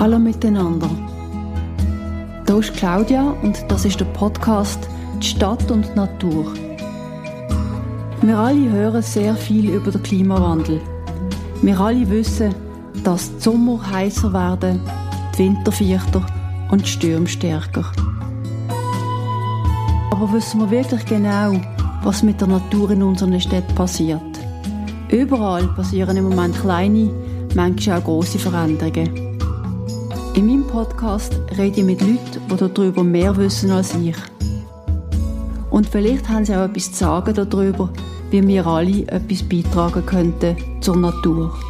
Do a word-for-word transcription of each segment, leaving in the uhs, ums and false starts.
Hallo miteinander. Hier ist Claudia und das ist der Podcast «Die Stadt und die Natur». Wir alle hören sehr viel über den Klimawandel. Wir alle wissen, dass die Sommer heißer werden, die Winter vierter und die Stürme stärker. Aber wissen wir wirklich genau, was mit der Natur in unseren Städten passiert? Überall passieren im Moment kleine, manchmal auch grosse Veränderungen. In meinem Podcast rede ich mit Leuten, die darüber mehr wissen als ich. Und vielleicht haben sie auch etwas zu sagen darüber, wie wir alle etwas beitragen könnten zur Natur.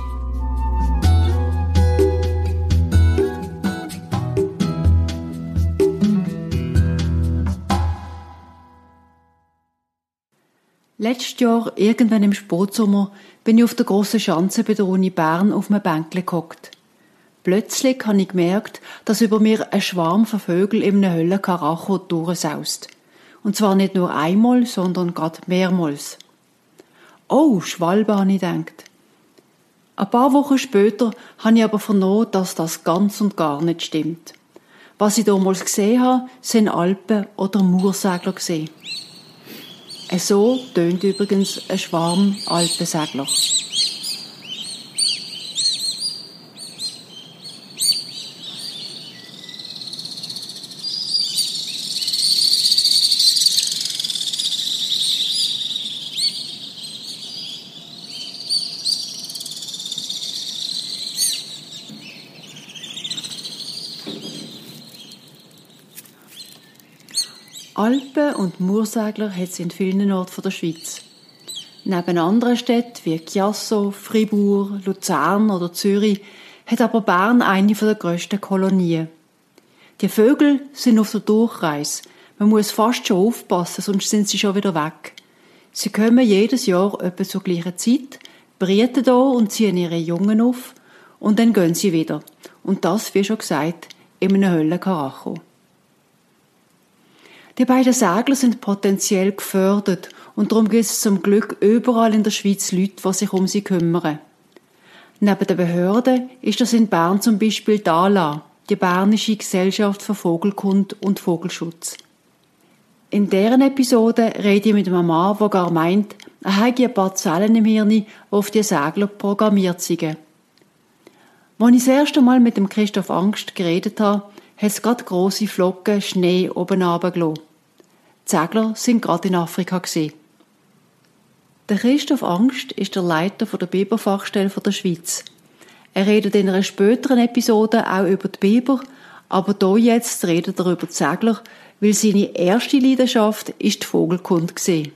Letztes Jahr, irgendwann im Spätsommer, bin ich auf der grossen Schanze bei der Uni Bern auf einem Bänkchen gehockt. Plötzlich habe ich gemerkt, dass über mir ein Schwarm von Vögeln in einem Höllenkaracho durchsaust. Und zwar nicht nur einmal, sondern gerade mehrmals. Oh, Schwalbe, habe ich gedacht. Ein paar Wochen später habe ich aber vernommen, dass das ganz und gar nicht stimmt. Was ich damals gesehen habe, sind Alpen- oder Moorsegler gesehen. So tönt übrigens ein Schwarm Alpensegler. Alpen- und Moorsegler hat es in vielen Orten der Schweiz. Neben anderen Städten wie Chiasso, Fribourg, Luzern oder Zürich hat aber Bern eine der grössten Kolonien. Die Vögel sind auf der Durchreise. Man muss fast schon aufpassen, sonst sind sie schon wieder weg. Sie kommen jedes Jahr etwa zur gleichen Zeit, brüten hier und ziehen ihre Jungen auf und dann gehen sie wieder. Und das, wie schon gesagt, in einem Höllenkaracho. Die beiden Segler sind potenziell gefördert und darum gibt es zum Glück überall in der Schweiz Leute, die sich um sie kümmern. Neben den Behörden ist das in Bern zum Beispiel die A L A, die Bernische Gesellschaft für Vogelkunde und Vogelschutz. In deren Episode rede ich mit einem Mann, der gar meint, er habe ein paar Zellen im Hirn, die auf die Segler programmiert sind. Als ich das erste Mal mit dem Christoph Angst geredet habe, hat es gerade grosse Flocken Schnee oben runtergelassen. Die Segler sind gerade in Afrika gewesen. Der Christoph Angst ist der Leiter der Biberfachstelle der Schweiz. Er redet in einer späteren Episode auch über die Biber, aber hier jetzt redet er über die Segler, weil seine erste Leidenschaft ist die Vogelkunde war.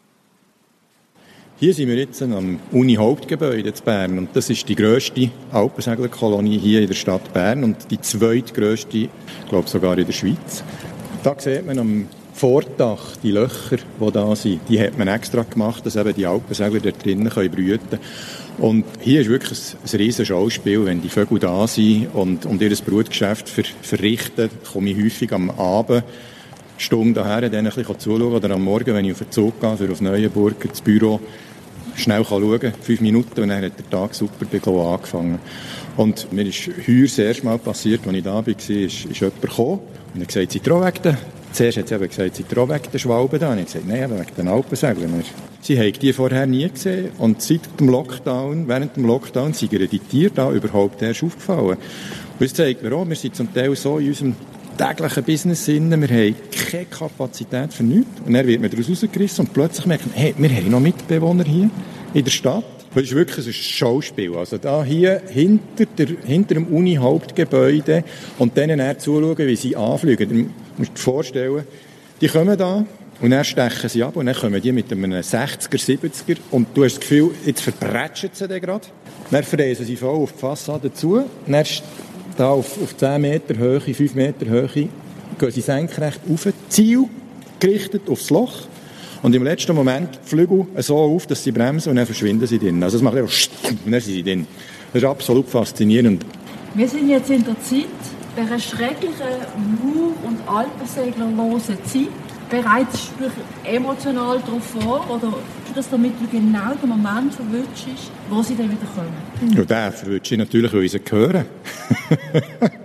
Hier sind wir jetzt am Uni-Hauptgebäude in Bern und das ist die grösste Alpenseglerkolonie hier in der Stadt Bern und die zweitgrösste, ich glaube sogar in der Schweiz. Da sieht man am Vordach die Löcher, die da sind, die hat man extra gemacht, dass eben die Alpensegler dort drinnen brüten können. Und hier ist wirklich ein, ein riesen Schauspiel, wenn die Vögel da sind und, und ihr Brutgeschäft ver, verrichten, komme ich häufig am Abend Stunde daher, dann ein bisschen zuschauen oder am Morgen, wenn ich auf den Zug gehe, für auf Neuenburg, ins Büro, schnell schauen kann, fünf Minuten, und dann hat der Tag super angefangen. Und mir ist heuer das erste Mal passiert, als ich da war, ist, ist jemand gekommen und hat gesagt, sie auch wegen der, zuerst hat sie eben gesagt, sie auch wegen der Schwalben da. Und ich habe gesagt, nein, wegen den Alpenseglern. Sie haben die vorher nie gesehen und seit dem Lockdown, während dem Lockdown, sind ihr die Tiere da überhaupt erst aufgefallen. Und das zeigt mir auch, wir sind zum Teil so in unserem täglichen Business drin, wir haben keine Kapazität für nichts. Und dann wird man daraus rausgerissen und plötzlich merkt man, hey, wir haben noch Mitbewohner hier in der Stadt. Das ist wirklich ein Schauspiel. Also da hier hinter, der, hinter dem Uni-Hauptgebäude und denen dann zuschauen, wie sie anfliegen. Du musst dir vorstellen, die kommen da und dann stechen sie ab und dann kommen die mit einem sechziger, siebziger und du hast das Gefühl, jetzt verbrätschen sie den gerade. Dann fräsen sie voll auf die Fassade zu und dann da auf, auf zehn Meter Höhe, fünf Meter Höhe, gehen sie senkrecht auf, Ziel gerichtet aufs Loch. Und im letzten Moment die Flügel so auf, dass sie bremsen und dann verschwinden sie drin. Also es macht einfach und dann sind sie drin. Das ist absolut faszinierend. Wir sind jetzt in der Zeit, dieser schrecklichen Moor- und Alpenseglerlosen Zeit. Bereitest du dich emotional darauf vor? Oder ist das, damit du genau den Moment verwünschst, wo sie dann wieder kommen? Ja, den verwünsche ich natürlich, weil ich sie höre.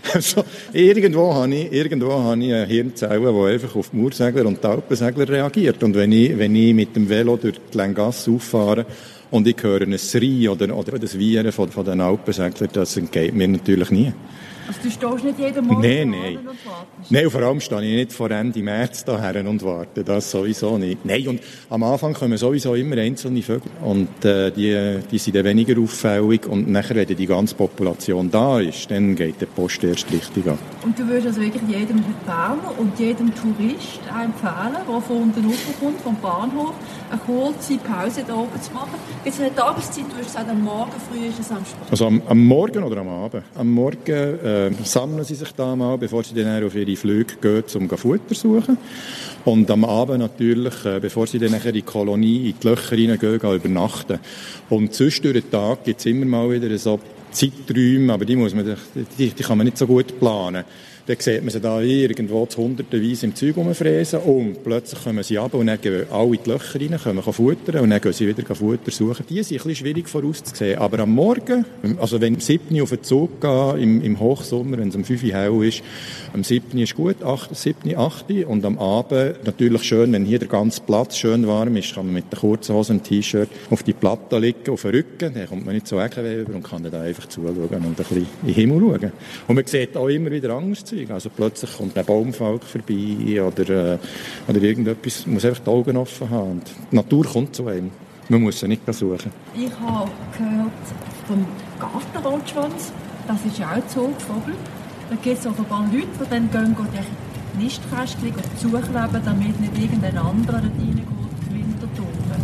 Also, irgendwo habe ich, irgendwo habe ich eine Hirnzelle, die einfach auf die Moorsegler und die Alpensegler reagiert. Und wenn ich, wenn ich mit dem Velo durch die Länggasse auffahre und ich höre ein Schreien oder, oder das Wiehern von, von den Alpenseglern, das entgeht mir natürlich nie. Also du stehst nicht jeden Morgen nein, nein. und wartest? Nein, und vor allem stehe ich nicht vor Ende März daher und warte. Das sowieso nicht. Nein, und am Anfang kommen sowieso immer einzelne Vögel. Und äh, die, die sind dann weniger auffällig. Und nachher, wenn die ganze Population da ist, dann geht die Post erst richtig an. Und du würdest also wirklich jedem Berner und jedem Tourist empfehlen, der von unten raufkommt, vom Bahnhof, eine kurze Pause da oben zu machen? Jetzt eine Tageszeit, du hast gesagt, am Morgen früh ist es am Sport. Also am, am Morgen oder am Abend? Am Morgen äh, sammeln sie sich da mal, bevor sie dann auf ihre Flüge gehen, um Futter zu suchen. Und am Abend natürlich, äh, bevor sie dann in die Kolonie, in die Löcher reingehen, gehen übernachten. Und sonst durch den Tag gibt es immer mal wieder so Zeiträume, aber die, muss man, die, die kann man nicht so gut planen. Dann sieht man sie da irgendwo zu hundertenweise im Zeug rumfräsen und plötzlich kommen sie runter und dann gehen alle in die Löcher rein, können futtern und dann gehen sie wieder Futter suchen. Die sind ein bisschen schwierig vorauszusehen, aber am Morgen, also wenn am siebten auf den Zug gehen, im, im Hochsommer, wenn es um fünf Uhr hell ist, am siebten ist gut, acht, siebten, achten und am Abend natürlich schön, wenn hier der ganze Platz schön warm ist, kann man mit der kurzen Hose und T-Shirt auf die Platte liegen, auf den Rücken, dann kommt man nicht so Eckenweh über und kann dann einfach zuschauen und ein bisschen in den Himmel schauen. Und man sieht auch immer wieder anderes Zeug. Also plötzlich kommt ein Baumfalk vorbei oder, äh, oder irgendetwas. Man muss einfach die Augen offen haben. Und die Natur kommt zu einem. Man muss sie nicht suchen. Ich habe gehört vom Gartenrotschwanz, das ist ja auch ein Zugvogel. Da gibt es offenbar Leute, die dann gehen, gehen die Nistkästchen zukleben, damit nicht irgendein anderer dort reingeht, die Wintertauben.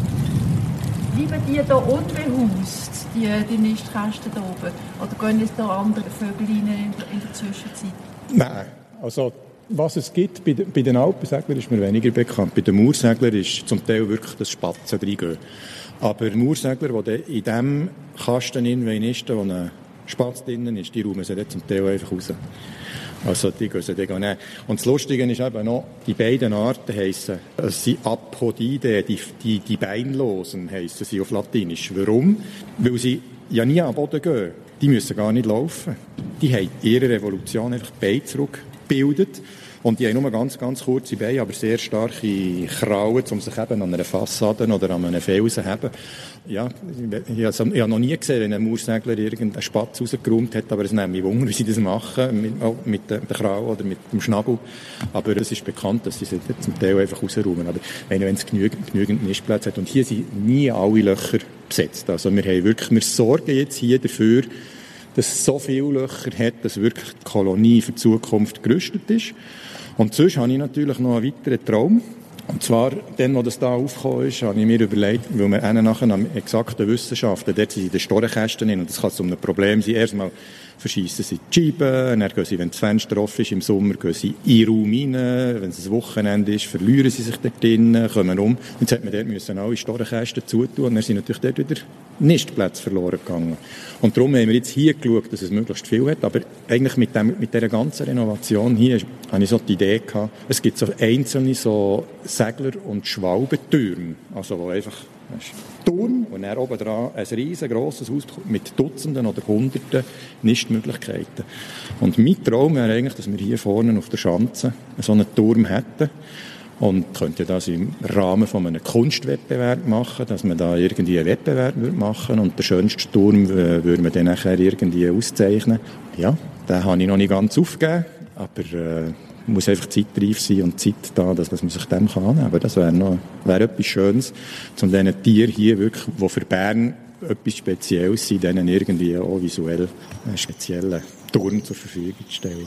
Bleiben die da unbehaust, die, die Nistkästen da oben? Oder gehen jetzt da andere Vögel rein in der Zwischenzeit? Nein, also was es gibt, bei, bei den Alpenseglern ist mir weniger bekannt. Bei den Moorseglern ist zum Teil wirklich das Spatzen reingehen. Aber Moorsegler, die in diesem Kasten nisten, wo ein Spatz drin ist, die räumen sie dann zum Teil einfach raus. Also die gehen sie dann nehmen. Und das Lustige ist eben noch, die beiden Arten heissen, es sind Apodide, die, die, die Beinlosen heissen sie auf Latinisch. Warum? Weil sie ja nie am Boden gehen. Die müssen gar nicht laufen. Die haben in ihrer Evolution einfach die Beine zurückgebildet. Und die haben nur ganz, ganz kurze Beine, aber sehr starke Krallen, um sich eben an einer Fassade oder an einem Felsen zu haben. Ja, ich habe noch nie gesehen, wenn ein Moorsegler irgendeinen Spatz rausgeräumt hat, aber es nimmt mich wunder, wie sie das machen, mit, mit den Krallen oder mit dem Schnabel. Aber es ist bekannt, dass sie sie zum Teil einfach rausräumen. Aber wenn es genügend, genügend Nistplätze hat. Und hier sind nie alle Löcher besetzt. Also wir haben wirklich, wir sorgen jetzt hier dafür, dass es so viele Löcher hat, dass wirklich die Kolonie für die Zukunft gerüstet ist. Und sonst habe ich natürlich noch einen weiteren Traum. Und zwar, dann, als das da aufgekommen ist, habe ich mir überlegt, weil wir einen nachher an exakten Wissenschaften, dort sind sie in den Storenkästen hin, und das kann so ein Problem sein. Erstmal verschiessen sie die Scheiben, dann gehen sie, wenn das Fenster offen ist im Sommer, gehen sie in den Raum rein, wenn es ein Wochenende ist, verlieren sie sich dort drinnen, kommen um. Jetzt hat man dort müssen alle Storenkästen zutun, und dann sind natürlich dort wieder Nistplätze verloren gegangen. Und darum haben wir jetzt hier geschaut, dass es möglichst viel hat, aber eigentlich mit, dem, mit dieser ganzen Renovation hier habe ich so die Idee gehabt, es gibt so einzelne so Segler- und Schwalbentürme, also wo einfach ein Turm und dann oben dran ein riesengroßes Haus mit Dutzenden oder Hunderten Nistmöglichkeiten. Und mein Traum wäre eigentlich, dass wir hier vorne auf der Schanze so einen Turm hätten und könnte das im Rahmen von einem Kunstwettbewerb machen, dass man da irgendwie einen Wettbewerb machen würde und den schönsten Turm würde man dann nachher irgendwie auszeichnen. Ja, den habe ich noch nicht ganz aufgegeben, aber äh, muss einfach zeitreif sein und Zeit da, dass man sich dem kann annehmen kann. Das wäre noch wäre etwas Schönes, um diesen Tieren hier wirklich, die für Bern etwas Spezielles sind, denen irgendwie auch visuell einen speziellen Turm zur Verfügung zu stellen.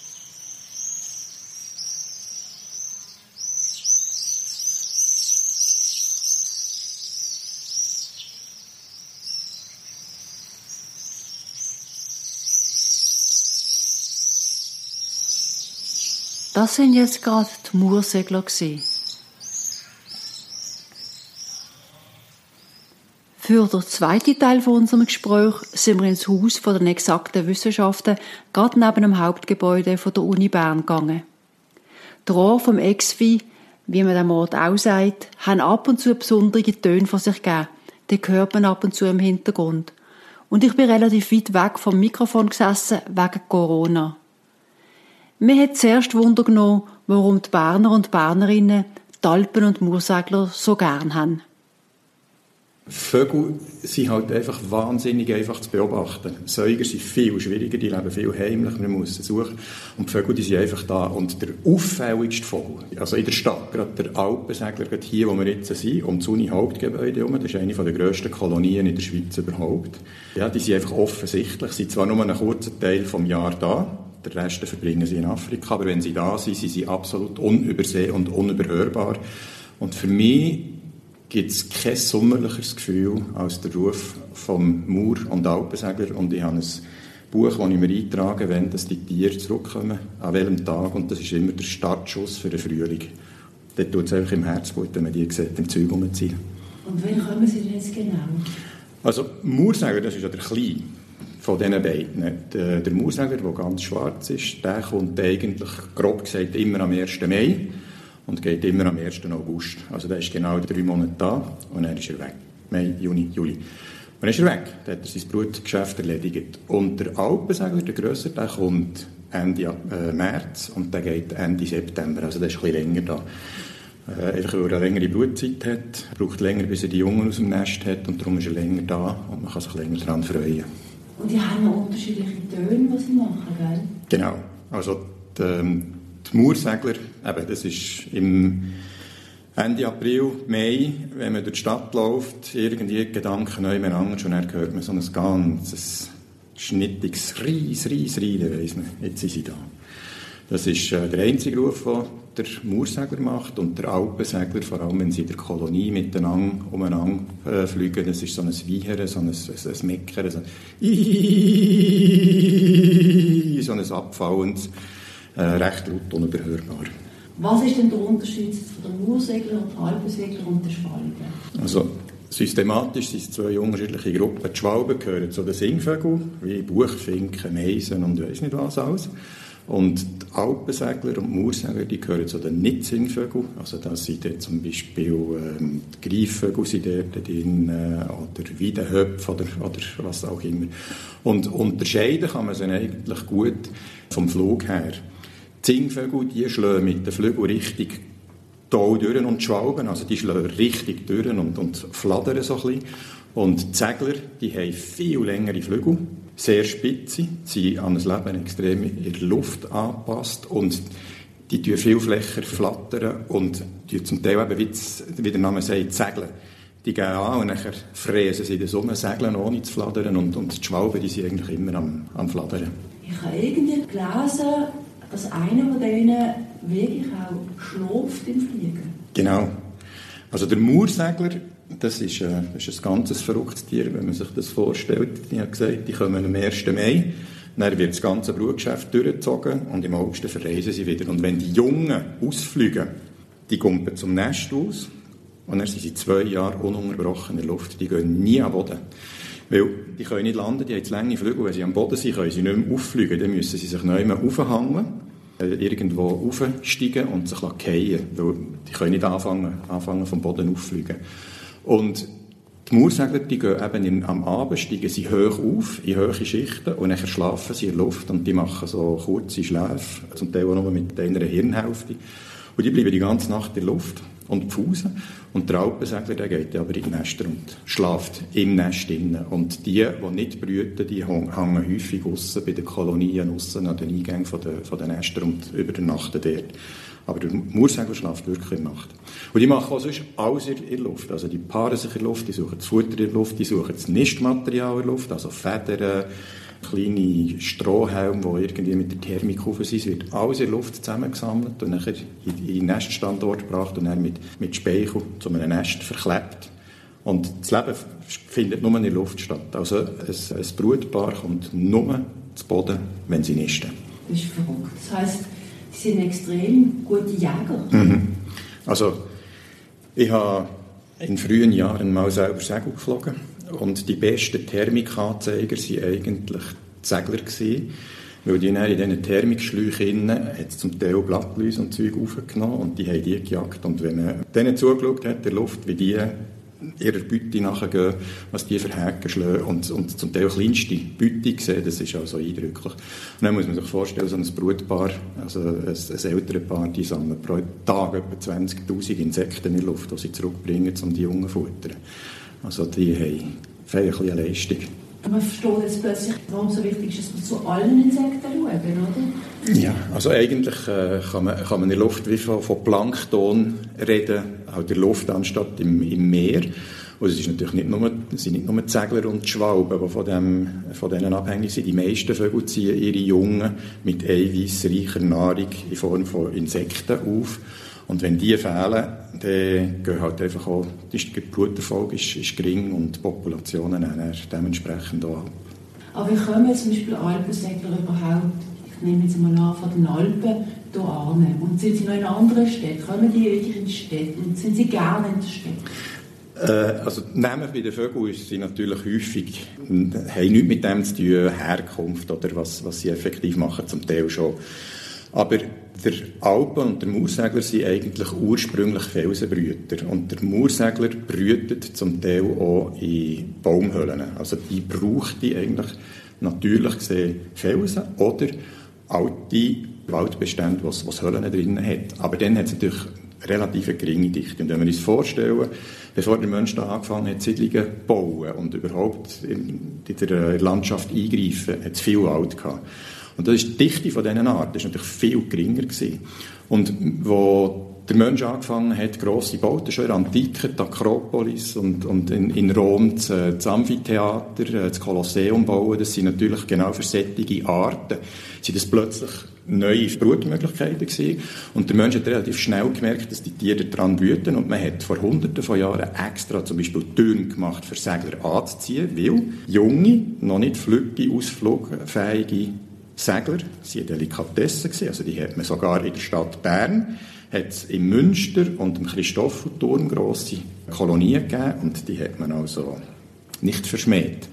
Das sind jetzt gerade die Moorsegler gewesen. Für den zweiten Teil von unserem Gespräch sind wir ins Haus von den exakten Wissenschaften, gerade neben dem Hauptgebäude von der Uni Bern gegangen. Die Rohre vom E X V I, wie man dem Ort auch sagt, haben ab und zu besondere Töne von sich gegeben. Die hört man ab und zu im Hintergrund. Und ich bin relativ weit weg vom Mikrofon gesessen, wegen Corona. Mir hat zuerst Wunder genommen, warum die Berner und Bernerinnen die Alpen- und Moorsegler so gern haben. Vögel sind halt einfach wahnsinnig einfach zu beobachten. Säuger sind viel schwieriger, die leben viel heimlich, man muss sie suchen. Und die Vögel, die sind einfach da. Und der auffälligste Vogel, also in der Stadt, gerade der Alpensegler, gerade hier, wo wir jetzt sind, um das Uni-Hauptgebäude herum, das ist eine der grössten Kolonien in der Schweiz überhaupt. Ja, die sind einfach offensichtlich, sind zwar nur einen kurzen Teil vom Jahr da, der Rest verbringen sie in Afrika, aber wenn sie da sind, sind sie absolut unübersehen und unüberhörbar. Und für mich gibt es kein sommerlicheres Gefühl als der Ruf vom Moor- und Alpensegler. Und ich habe ein Buch, das ich mir eintrage, wenn dass die Tiere zurückkommen, an welchem Tag. Und das ist immer der Startschuss für den Frühling. Dort tut es einfach im Herz gut, wenn man die sieht, im Zeug rumziehen. Und wann kommen sie denn jetzt genau? Also Moorsegler, das ist ja der Kleine von diesen beiden. Der, der Moorsegler, der ganz schwarz ist, der kommt eigentlich, grob gesagt, immer am ersten Mai. Und geht immer am ersten August. Also der ist genau drei Monate da und dann ist er weg. Mai, Juni, Juli. Und dann ist er weg. Dann hat er sein Brutgeschäft erledigt. Und der Alpensegler, der Grösser, der kommt Ende äh, März und der geht Ende September. Also der ist ein bisschen länger da. Äh, einfach weil er eine längere Brutzeit hat, braucht länger, bis er die Jungen aus dem Nest hat und darum ist er länger da und man kann sich länger daran freuen. Und die haben noch unterschiedliche Töne, die sie machen, gell? Genau. Also die, Die Moorsegler, eben, das ist im Ende April, Mai, wenn man durch die Stadt läuft, irgendwie Gedanken neu miteinander und dann hört man so ein ganzes schnittiges Ries, Ries, Ries, dann weiss man, jetzt sind sie da. Das ist äh, der einzige Ruf, den der Moorsegler macht und der Alpensegler, vor allem wenn sie in der Kolonie miteinander umeinander äh, fliegen, das ist so ein Wiehern, so ein, ein, ein Meckern, so ein so ein abfallendes, Äh, recht laut unüberhörbar. Was ist denn der Unterschied von der Moorsegler und der Alpensegler und der Schwalbe? Also systematisch sind es zwei unterschiedliche Gruppen. Die Schwalben gehören zu den Singvögeln, wie Buchfinken, Meisen und weiss nicht was alles. Und die Alpensegler und die Moorsegler, die gehören zu den Nicht-Singvögeln. Also da sind dort zum Beispiel ähm, die Greifvögel sind dort drin, äh, oder Weidenhöpfe oder, oder was auch immer. Und unterscheiden kann man sie eigentlich gut vom Flug her. Die Singvögel, die schlagen mit den Flügeln richtig toll durch und die Schwalben, also die schlagen richtig durch und, und flattern so ein bisschen. Und die Segler, die haben viel längere Flügel, sehr spitze, sind an das Leben extrem in der Luft angepasst und die tun viel flächer flattern und die zum Teil eben, wie, das, wie der Name sagt, segeln. Die gehen an und dann fräsen sie in der Sonne, segeln ohne zu flattern und, und die Schwalben, die sind eigentlich immer am, am Flattern. Ich habe irgendwie gelesen, dass einer von denen wirklich auch schläft im Fliegen. Genau. Also der Moorsegler, das ist, äh, das ist ein ganz verrücktes Tier, wenn man sich das vorstellt. Ich habe gesagt, die kommen am ersten Mai, dann wird das ganze Brutgeschäft durchgezogen und im August verreisen sie wieder. Und wenn die Jungen ausfliegen, die kommen zum Nest aus und dann sind sie zwei Jahre ununterbrochen in der Luft. Die gehen nie am Boden. Weil die können nicht landen, die haben zu lange Flügel. Wenn sie am Boden sind, können sie nicht mehr auffliegen. Dann müssen sie sich neu aufhängen, irgendwo aufsteigen und sich fallen. Weil die können nicht anfangen, anfangen vom Boden auffliegen. Und die Moorsegler, die gehen eben am Abend, steigen sie hoch auf, in hohe Schichten, und dann schlafen sie in der Luft und die machen so kurze Schläfe, zum Teil auch nur mit einer Hirnhälfte. Und die bleiben die ganze Nacht in der Luft und pfusen. Und der Alpensegler, der geht aber in die Nester und schläft im Nest innen. Und die, die nicht brüten, die hängen häufig aussen bei den Kolonien, aussen an den Eingängen von den, von den Nestern und über der Nacht dort. Aber der Moorsegler schläft wirklich in der Nacht. Und die machen auch sonst alles in der Luft. Also die paaren sich in der Luft, die suchen das Futter in der Luft, die suchen das Nistmaterial in der Luft, also Federn, kleine Strohhalme, die irgendwie mit der Thermik rauf sind. Es wird alles in der Luft zusammengesammelt und dann in den Neststandort gebracht und dann mit, mit Speichel zu einem Nest verklebt. Und das Leben findet nur in der Luft statt. Also ein, ein Brutpaar kommt nur zu Boden, wenn sie nisten. Das ist verrückt. Das heisst, sie sind extrem gute Jäger. Mhm. Also, ich habe in frühen Jahren mal selber Segel geflogen und die besten Thermikanzeiger waren eigentlich die Segler gewesen, weil die dann in diesen Thermikschläuchen hat es zum Teil Blattläuse und Zeug aufgenommen und die haben die gejagt und wenn man denen zugeschaut hat, der Luft, wie die ihrer Beute nachgehen, was die für Häken schlagen und, und zum Teil kleinste Beute sehen, das ist also eindrücklich. Und dann muss man sich vorstellen, so ein Brutpaar, also ein, ein älteres Paar, die sammeln pro Tag etwa zwanzigtausend Insekten in der Luft, die sie zurückbringen, um die Jungen zu futtern. Also die haben vielleicht ein bisschen eine Leistung. Man versteht jetzt plötzlich, warum es so wichtig ist, dass man zu allen Insekten schauen, oder? Ja, also eigentlich äh, kann, man, kann man in der Luft wie von, von Plankton reden, auch in der Luft anstatt im, im Meer. Und es ist natürlich nicht nur, es sind nicht nur die Segler und die Schwalben, die von, dem, von denen abhängig sind. Die meisten Vögel ziehen ihre Jungen mit eiweißreicher Nahrung in Form von Insekten auf. Und wenn die fehlen, dann gehen halt einfach auch, die Bruterfolg ist, ist gering und die Populationen dann dementsprechend auch ab. Aber wie kommen jetzt zum Beispiel Alpensegler überhaupt, ich nehme jetzt mal an, von den Alpen hier an? Und sind sie noch in anderen Städten? Kommen die wirklich in die Städte? Und sind sie gerne in der Stadt? Äh, also die Namen bei den Vögeln sind natürlich häufig, haben nichts mit dem zu tun, Herkunft oder was, was sie effektiv machen, zum Teil schon. Aber der Alpen- und der Mauersegler sind eigentlich ursprünglich Felsenbrüter. Und der Mauersegler brütet zum Teil auch in Baumhöhlen. Also die braucht die eigentlich natürlich gesehen Felsen oder alte Waldbestände, was, was Höhlen drin hat. Aber dann hat es natürlich relativ eine geringe Dichte. Und wenn wir uns vorstellen, bevor der Mensch da angefangen hat, Siedlungen zu bauen und überhaupt in, in der Landschaft eingreifen, hat es viel Wald gehabt. Und das ist die Dichte von diesen Arten ist natürlich viel geringer gewesen. Und wo der Mensch angefangen hat, grosse Bauten, schon in der Antike, die Akropolis und, und in, in Rom das, das Amphitheater, das Kolosseum bauen, das sind natürlich genau für solche Arten, sind das plötzlich neue Brutmöglichkeiten gewesen. Und der Mensch hat relativ schnell gemerkt, dass die Tiere daran brüten und man hat vor hunderten von Jahren extra zum Beispiel Türen gemacht, für Segler anzuziehen, weil junge, noch nicht flügge, ausflugfähige Segler, sie waren Delikatessen, also die hat man sogar in der Stadt Bern, hat es im Münster und im Christoffelturm grosse Kolonien gegeben und die hat man also nicht verschmäht.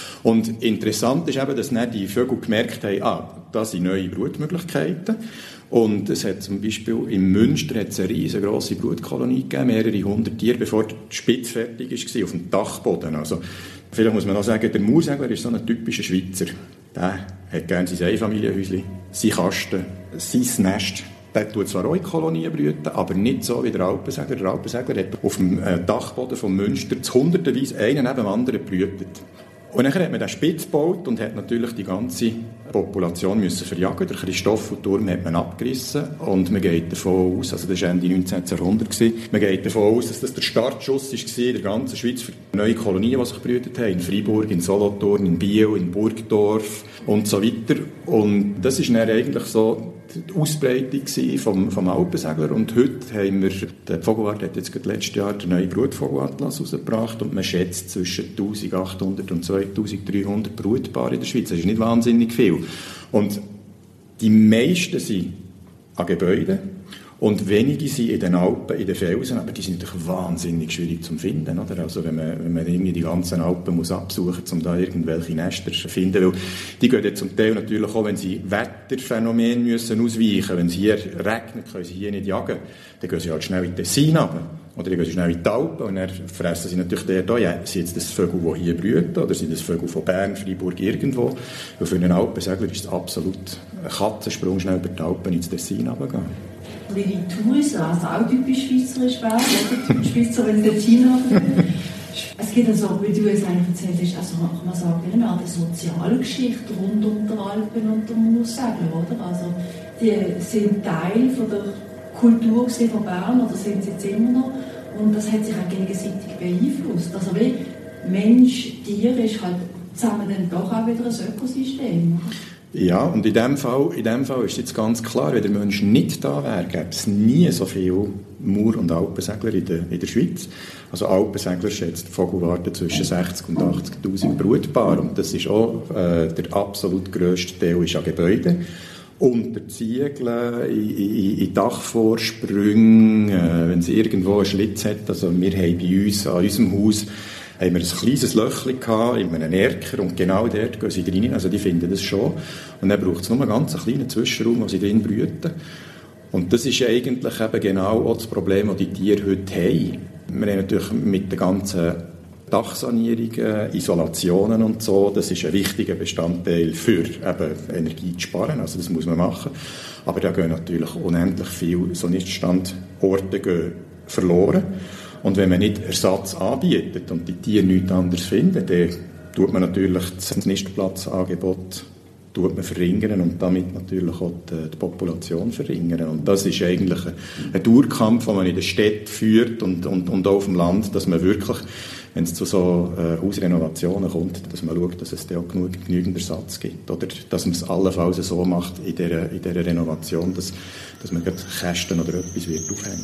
Und interessant ist eben, dass dann die Vögel gemerkt haben, ah, da sind neue Brutmöglichkeiten. Und es hat zum Beispiel im Münster hat's eine riesengroße Brutkolonie gegeben, mehrere hundert Tiere, bevor die Spitze fertig war, auf dem Dachboden. Also, vielleicht muss man noch sagen, der Mauersegler ist so ein typischer Schweizer. Der hat gerne sein Einfamilienhäuschen, seinen Kasten, sein Nest. Der tut zwar auch in Kolonien brüten, aber nicht so wie der Alpensegler. Der Alpensegler hat auf dem Dachboden vom Münster zu hundertenweise einen neben dem anderen brütet. Und dann hat man den Spitz gebaut und hat natürlich die ganze Population müssen verjagen. Der Christoffelturm hat man abgerissen und man geht davon aus, also das war Ende neunzehnten Jahrhundert, man geht davon aus, dass das der Startschuss war in der ganzen Schweiz für neue Kolonien, die sich gebrütet haben, in Freiburg, in Solothurn, in Biel, in Burgdorf und so weiter. Und das ist dann eigentlich so die Ausbreitung vom, vom Alpensegler. Und heute haben wir, der Vogelwart hat jetzt letztes Jahr den neuen Brutvogelatlas herausgebracht und man schätzt zwischen eintausendachthundert und zweitausenddreihundert Brutpaare in der Schweiz. Das ist nicht wahnsinnig viel. Und die meisten sind an Gebäuden und wenige sind in den Alpen, in den Felsen, aber die sind natürlich wahnsinnig schwierig zu finden. Oder? Also wenn man, wenn man irgendwie die ganzen Alpen muss absuchen muss, um da irgendwelche Nester zu finden, weil die gehen jetzt zum Teil natürlich auch, wenn sie Wetterphänomene müssen ausweichen, wenn es hier regnet, können sie hier nicht jagen, dann gehen sie halt schnell in den Tessin runter. Oder die gehen sie schnell in die Alpen und dann fressen sie natürlich der da, ja, sind jetzt das Vögel, die hier brüten, oder sind das Vögel von Bern, Freiburg, irgendwo. Und für einen Alpensegler ist es absolut ein Katzensprung, schnell über die Alpen ins Tessin runtergehen. Wie die Touristen, also auch typisch schweizerisch wäre, oder? Schweizer, wenn sie China haben. Es gibt also, wie du es eigentlich erzählt hast, also kann man sagen, eine Art soziale Geschichte rund um die Alpen und den Mauersegler, oder? Also, die sind Teil von der Kultur von Bern, oder sind sie jetzt immer noch? Und das hat sich auch gegenseitig beeinflusst. Also, wie Mensch, Tier ist halt zusammen dann doch auch wieder ein Ökosystem. Ja, und in dem Fall, in dem Fall ist jetzt ganz klar, wenn der Mensch nicht da wäre, gäbe es nie so viele Mauer- und Alpensegler in der, in der Schweiz. Also Alpensegler schätzt die Vogelwarte zwischen sechzig und achtzigtausend Brutpaare. Und das ist auch äh, der absolut grösste Teil ist an Gebäuden. Unter Ziegeln, in, in, in Dachvorsprüngen, äh, wenn es irgendwo einen Schlitz hat. Also wir haben bei uns, an unserem Haus, haben wir ein kleines Löchchen gehabt, in einem Erker, und genau dort gehen sie rein, also die finden das schon. Und dann braucht es nur einen ganz kleinen Zwischenraum, wo sie drin brüten. Und das ist eigentlich eben genau auch das Problem, das die Tiere heute haben. Wir haben natürlich mit der ganzen Dachsanierungen, Isolationen und so, das ist ein wichtiger Bestandteil für eben Energie zu sparen, also das muss man machen. Aber da gehen natürlich unendlich viele so Niststandorte gehen verloren. Und wenn man nicht Ersatz anbietet und die Tiere nichts anderes finden, dann tut man natürlich das Nistplatzangebot tut man verringern und damit natürlich auch die, die Population verringern. Und das ist eigentlich ein, ein Dauerkampf, den man in den Städten führt und, und, und auch auf dem Land, dass man wirklich, wenn es zu so äh, Hausrenovationen kommt, dass man schaut, dass es da auch genug, genügend Ersatz gibt. Oder dass man es allenfalls so macht in dieser, in dieser Renovation, dass, dass man Kästen oder etwas wird aufhängen.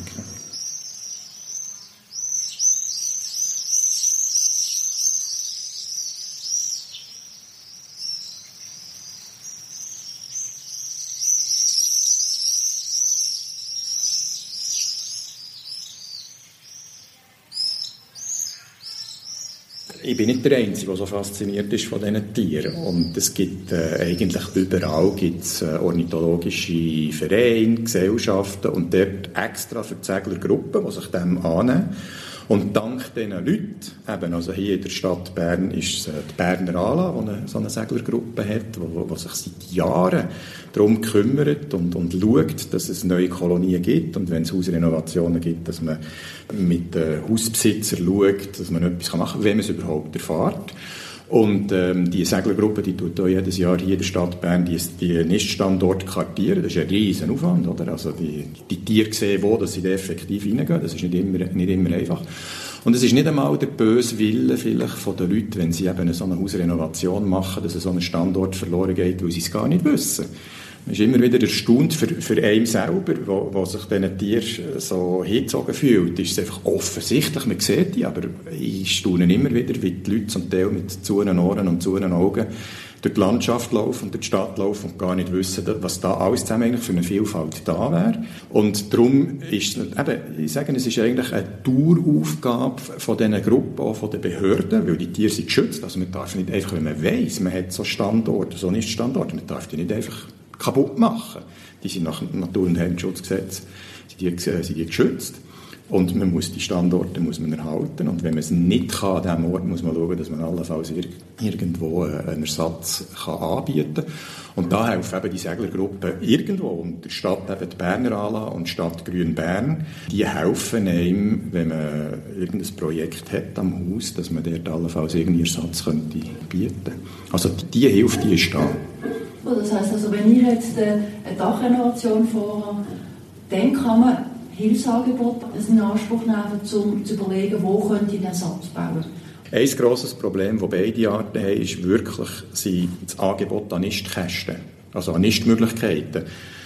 Ich bin nicht der Einzige, der so fasziniert ist von diesen Tieren. Und es gibt äh, eigentlich überall gibt's, äh, ornithologische Vereine, Gesellschaften und dort extra für die Seglergruppen, die sich dem annehmen. Und dank diesen Leuten, eben also hier in der Stadt Bern ist es die Berner Ala, die eine, so eine Seglergruppe hat, die sich seit Jahren darum kümmert und, und schaut, dass es neue Kolonien gibt und wenn es Hausrenovationen gibt, dass man mit den Hausbesitzern schaut, dass man etwas machen kann, wenn man es überhaupt erfährt. Und ähm, die Seglergruppe, die tut auch jedes Jahr hier in der Stadt Bern die, die Niststandorte kartieren. Das ist ein riesen Aufwand, oder? Also die, die Tiere sehen, wo dass sie da effektiv reingehen. Das ist nicht immer, nicht immer einfach. Und es ist nicht einmal der böse Wille vielleicht von den Leuten, wenn sie eben so eine Hausrenovation machen, dass so ein Standort verloren geht, weil sie es gar nicht wissen. Man ist immer wieder erstaunt für, für einen selber, wo, wo sich diesen Tieren so hingezogen fühlt. Ist es einfach offensichtlich, man sieht die, aber ich staune immer wieder, wie die Leute zum Teil mit zuenen Ohren und zuenen Augen durch die Landschaft laufen und durch die Stadt laufen und gar nicht wissen, was da alles zusammen eigentlich für eine Vielfalt da wäre. Und darum ist es, eben, ich sage, es ist eigentlich eine Daueraufgabe von diesen Gruppen, auch von den Behörden, weil die Tiere sind geschützt. Also man darf nicht einfach, wenn man weiss, man hat so Standorte, so nicht Standorte, man darf die nicht einfach kaputt machen. Die sind nach dem Natur- und Heimschutzgesetz sind die, sind die geschützt. Und man muss die Standorte muss man erhalten. Und wenn man es nicht kann an diesem Ort, muss man schauen, dass man allenfalls irgendwo einen Ersatz kann anbieten kann. Und da helfen eben die Seglergruppen irgendwo. Und die Stadt eben die Berner Ala und die Stadt Grün Bern, die helfen einem, wenn man irgendein Projekt hat am Haus, dass man dort allenfalls irgendeinen Ersatz könnte bieten. Also die Hilfe, die ist da. Das heisst also, wenn ich jetzt eine Dachrenovation vorhabe, dann kann man Hilfsangebote in Anspruch nehmen, um zu überlegen, wo könnte ich den Ersatz bauen. Ein grosses Problem, das beide Arten haben, ist wirklich das Angebot an Nistkästen, also an Nistmöglichkeiten.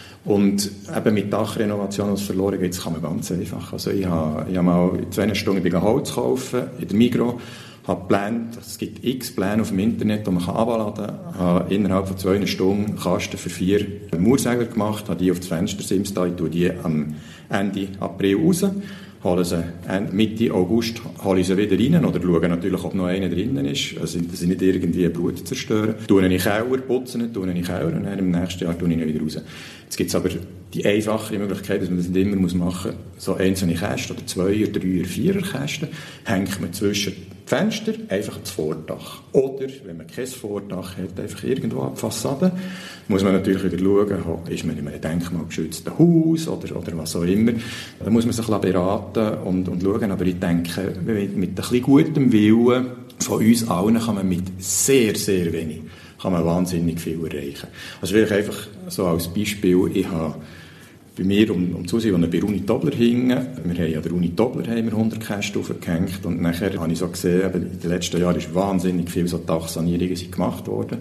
Und eben mit Dachrenovation, was verloren geht, das kann man ganz einfach. Also ich habe, ich habe mal in zwei Stunden Holz kaufen in der Migros, habe geplant, es gibt x Pläne auf dem Internet, die man abladen kann, habe innerhalb von zwei Stunden Kasten für vier Mauersegler gemacht, habe die auf das Fenstersims da, ich tue die am Ende April raus, hole sie Mitte August hole ich sie wieder rein oder schaue natürlich, ob noch einer drinnen ist, also dass sie nicht irgendwie Blut zerstören. Tue ihn in den Keller, putze ihn, tue ihn in den Keller und dann im nächsten Jahr tue ich ihn wieder raus. Jetzt gibt es aber die einfache Möglichkeit, dass man das nicht immer machen muss, so einzelne Kästen oder zwei, oder drei, oder vier Kästen, hängt man zwischen die Fenster, einfach das Vordach. Oder, wenn man kein Vordach hat, einfach irgendwo an die Fassade, muss man natürlich wieder schauen, ist man in einem denkmalgeschützten Haus oder, oder was auch immer. Da muss man sich beraten und, und schauen. Aber ich denke, mit, mit ein bisschen gutem Willen von uns allen kann man mit sehr, sehr wenig kann man wahnsinnig viel erreichen. Also vielleicht einfach so als Beispiel, ich habe bei mir um, um zu sein, als wir bei Uni Tobler hingen, wir haben an der Uni Tobler haben wir hundert Kästen aufgehängt und nachher habe ich so gesehen, eben in den letzten Jahren ist wahnsinnig viel so Dachsanierungen sind gemacht worden.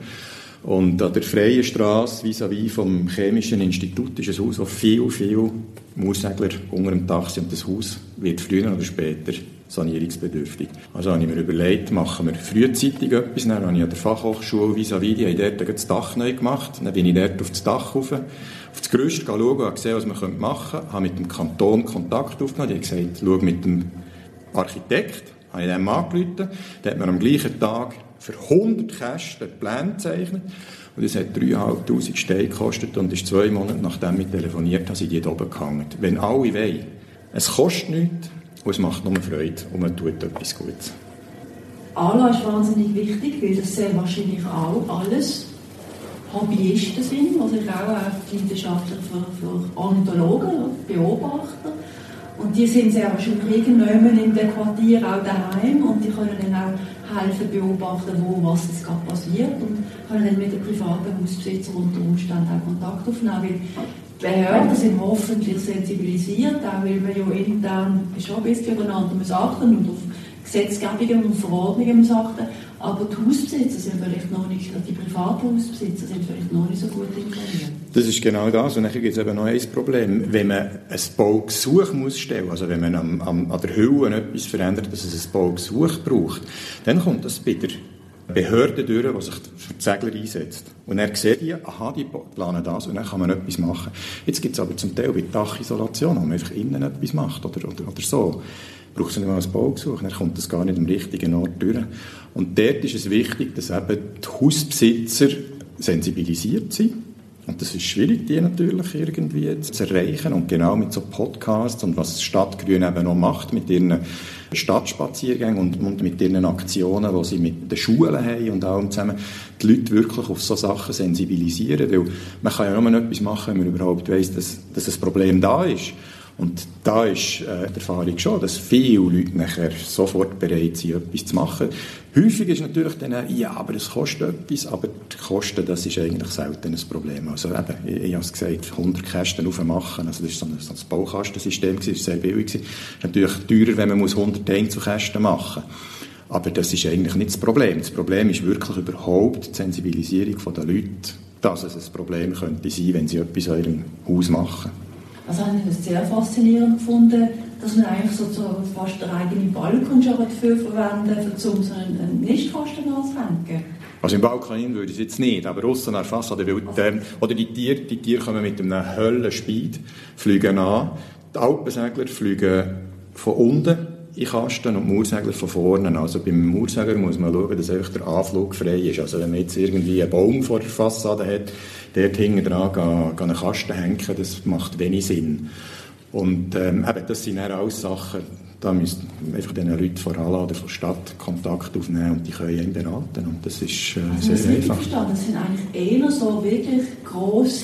Und an der Freien Strasse, vis-à-vis vom Chemischen Institut, ist ein Haus, wo viel, viel Mauersegler unter dem Dach sind und das Haus wird früher oder später sanierungsbedürftig. Also habe ich mir überlegt, machen wir frühzeitig etwas. Dann habe ich an der Fachhochschule vis-à-vis, die haben dort das Dach neu gemacht. Dann bin ich dort auf das Dach rauf, auf das Gerüst schauen und habe gesehen, was man machen könnte. Habe mit dem Kanton Kontakt aufgenommen. Die haben gesagt, schau mit dem Architekt. Habe ich dem angerufen. Der hat mir am gleichen Tag für hundert Kästen Pläne gezeichnet. Und es hat dreitausendfünfhundert Steine gekostet und ist zwei Monate nachdem ich telefoniert habe, sind die hier oben gehangen. Wenn alle wollen, es kostet nichts, Und es macht nur Freude und man tut etwas Gutes. A L A ist wahnsinnig wichtig, weil das sehr wahrscheinlich auch alles Hobbyisten sind, die sich auch leidenschaftlich für, für Ornithologen, Beobachter. Und die sind sehr wahrscheinlich irgendwann in dem Quartier auch daheim und die können dann auch helfen, beobachten, wo was jetzt gerade passiert und können dann mit den privaten Hausbesitzern unter Umständen auch Kontakt aufnehmen. Weil die Behörden sind hoffentlich sensibilisiert, auch weil wir ja intern schon ein bisschen aufeinander achten und auf Gesetzgebungen und Verordnungen achten. Aber die Hausbesitzer sind vielleicht noch nicht, die privaten Hausbesitzer sind vielleicht noch nicht so gut informiert. Das ist genau das. Und dann gibt es eben noch ein Problem. Wenn man ein Baugesuch muss stellen, also wenn man am, am, an der Hülle etwas verändert, dass es ein Baugesuch braucht, dann kommt das bei der Behörde durch, die sich für die Segler einsetzt. Und er sieht die, aha, die planen das und dann kann man etwas machen. Jetzt gibt es aber zum Teil bei Dachisolation, wo man einfach innen etwas macht oder, oder, oder so. Braucht es nicht mal ein Baugesuch, dann kommt das gar nicht am richtigen Ort durch. Und dort ist es wichtig, dass eben die Hausbesitzer sensibilisiert sind. Und das ist schwierig, die natürlich irgendwie zu erreichen. Und genau mit so Podcasts und was Stadtgrün eben noch macht, mit ihren Stadtspaziergängen und, und mit ihren Aktionen, die sie mit den Schulen haben und allem zusammen, die Leute wirklich auf so Sachen sensibilisieren. Weil man kann ja nur etwas machen, wenn man überhaupt weiss, dass, dass ein Problem da ist. Und da ist äh, die Erfahrung schon, dass viele Leute nachher sofort bereit sind, etwas zu machen. Häufig ist natürlich dann, äh, ja, aber es kostet etwas, aber die Kosten, das ist eigentlich selten ein Problem. Also eben, ich, ich habe es gesagt, hundert Kästen aufmachen, also das war so ein, so ein Baukastensystem, das war sehr billig. Es ist natürlich teurer, wenn man muss hundert Einzelkästen machen muss. Aber das ist eigentlich nicht das Problem. Das Problem ist wirklich überhaupt die Sensibilisierung der Leute, dass es ein Problem könnte sein, wenn sie etwas in ihrem Haus machen. Also habe ich das sehr faszinierend gefunden, dass man eigentlich sozusagen fast den eigenen Balkon schon dafür verwendet, um so einen Nistkasten anzuhängen. Also im Balkon würde ich es jetzt nicht, aber aussen an der Fassade, weil der, oder die Tiere, die Tiere kommen mit einem Höllenspeed, fliegen an, die Alpensegler fliegen von unten in den Kasten und die Moorsegler von vorne. Also beim Moorsegler muss man schauen, dass einfach der Anflug frei ist. Also wenn man jetzt irgendwie einen Baum vor der Fassade hat, dort hinten dran gehen, gehen einen Kasten hängen, das macht wenig Sinn. Und ähm, eben, das sind dann alles Sachen, da müssen einfach den Leuten von A L A oder von der Stadt Kontakt aufnehmen und die können ihn beraten. Und das ist äh, also sehr einfach. Das sind eigentlich eher so wirklich grosse,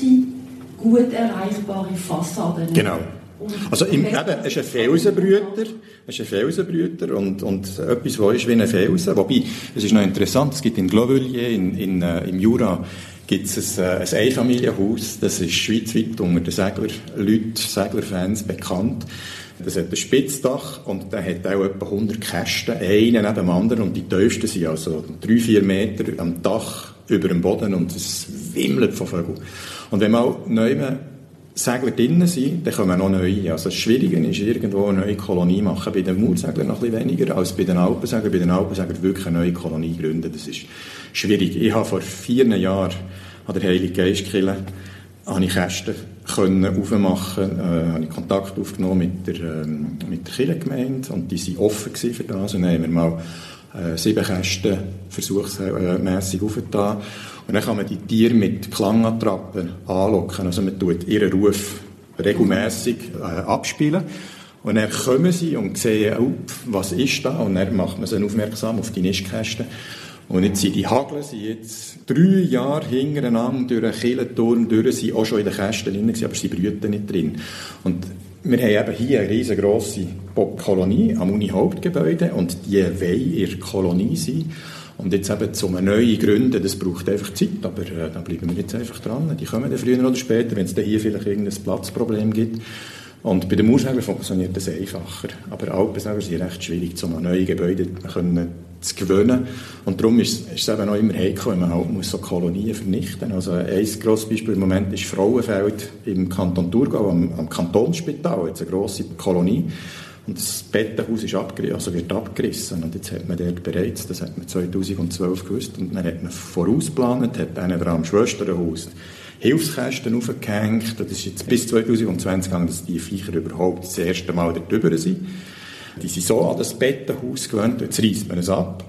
gut erreichbare Fassaden. Genau. Also im, eben, es ist ein Felsenbrüter, es ist ein Felsenbrüter und, und etwas, was ist wie ein Felsen. Wobei, es ist noch interessant, es gibt in Glauvelier, in, in, äh, im Jura, gibt es ein, ein Einfamilienhaus, das ist schweizweit unter den Seglerleuten, Seglerfans bekannt. Das hat ein Spitzdach und der hat auch etwa hundert Kästen, einen neben dem anderen, und die tiefsten sind also drei, vier Meter am Dach über dem Boden und es wimmelt von Vögeln. Und wenn man neu Segler drinnen sind, dann kommen noch neue. Also das Schwierige ist, irgendwo eine neue Kolonie machen. Bei den Moorseglern noch ein bisschen weniger als bei den Alpenseglern. Bei den Alpenseglern wirklich eine neue Kolonie gründen. Das ist schwierig. Ich habe vor vier Jahren an der Heiligen Geistkirche habe ich Kästen können aufmachen, äh, habe ich Kontakt aufgenommen mit der, ähm, mit der Kirchengemeinde und die waren offen für das. Und dann haben wir mal äh, sieben Kästen versuchsmässig aufgetan. Und dann kann man die Tiere mit Klangattrappen anlocken. Also man tut ihren Ruf regelmässig äh, abspielen. Und dann kommen sie und sehen, oh, was ist da? Und dann macht man sie aufmerksam auf die Nistkästen. Und jetzt sind die Hagler sind jetzt drei Jahre hintereinander durch einen Kirchenturm durch, sind auch schon in den Kästen drin gewesen, aber sie brüten nicht drin. Und wir haben eben hier eine riesengroße Kolonie am Uni-Hauptgebäude und die wollen in der Kolonie sein. Und jetzt eben zu einem neuen Gründen, das braucht einfach Zeit, aber äh, da bleiben wir jetzt einfach dran. Die kommen dann früher oder später, wenn es dann hier vielleicht irgendein Platzproblem gibt. Und bei den Moorseglern funktioniert das einfacher. Aber Alpensegler sind recht schwierig, zu einem neuen Gebäude können zu gewöhnen. Und darum ist, ist es eben auch immer heikel, wenn man halt muss so Kolonien vernichten muss. Also ein grosses Beispiel im Moment ist Frauenfeld im Kanton Thurgau, am, am Kantonsspital, jetzt eine grosse Kolonie. Und das Bettenhaus ist abgerissen, also wird abgerissen. Und jetzt hat man dort bereits, das hat man zweitausendzwölf gewusst, und dann hat man vorausgeplant, hat einen dran am Schwesterhaus Hilfskästen aufgehängt. Das ist jetzt bis zweitausendzwanzig gegangen, dass die Viecher überhaupt das erste Mal dort drüber sind. Die sind so an das Bettenhaus gewöhnt, jetzt reisst man es ab.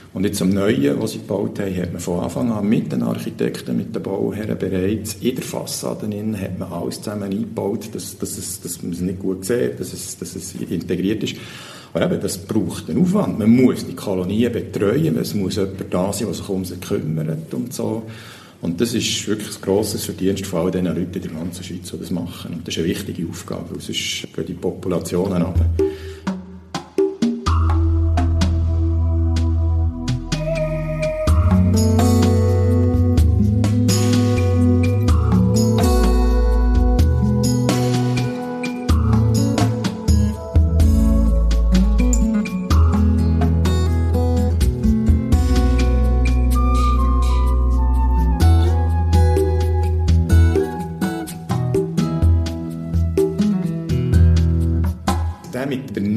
Und jetzt am Neuen, was sie gebaut haben, hat man von Anfang an mit den Architekten, mit den Bauherren bereits in der Fassade hat man alles zusammen eingebaut, dass, dass, es, dass man es nicht gut sieht, dass es, dass es integriert ist. Aber eben, das braucht einen Aufwand. Man muss die Kolonien betreuen, es muss jemand da sein, der sich um sie kümmert und so. Und das ist wirklich ein grosses Verdienst von all den Leuten in der ganzen Schweiz, die das machen. Und das ist eine wichtige Aufgabe, weil sonst gehen die Populationen runter. Mit der